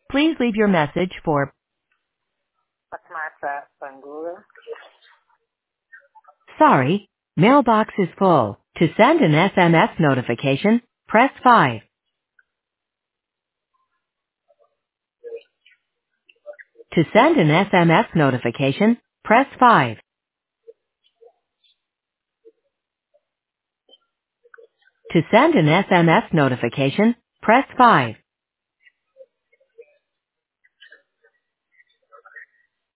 Please leave your message for Patmata Pangura. sorry, mailbox is full. To send an SMS notification, press 5. To send an SMS notification, press 5. To send an SMS notification, press 5.